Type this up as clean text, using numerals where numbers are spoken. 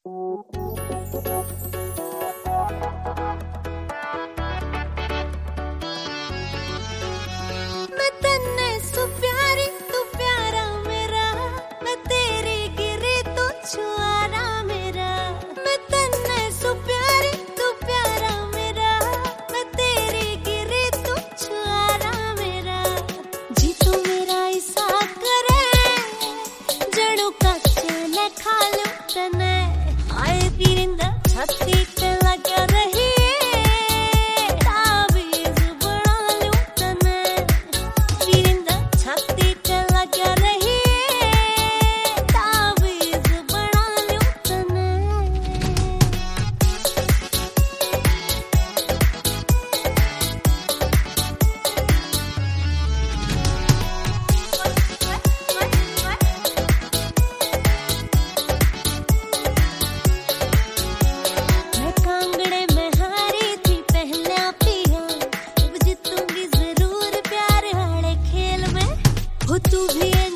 मैं तन्ने सु प्यारी तू प्यारा मेरा, मैं तेरी गिरी तू छुआरा मेरा। मैं तन्ने सु प्यारी तू प्यारा मेरा, मैं तेरी गिरी तू छुआरा मेरा। जी तू मेरा ऐसा करे जड़ू कच्चे न खा लूं तने। आए पीरिंदा छत्ती पे लगा रही ताबीज बना लूं तने। पीरिंदा छत्ती पे लगा रही ताबीज बना लूं तने। मैं कांगड़े में हारी थी पहला पिया, अब जीतूंगी जरूर प्यार वाले खेल में। हो तू भी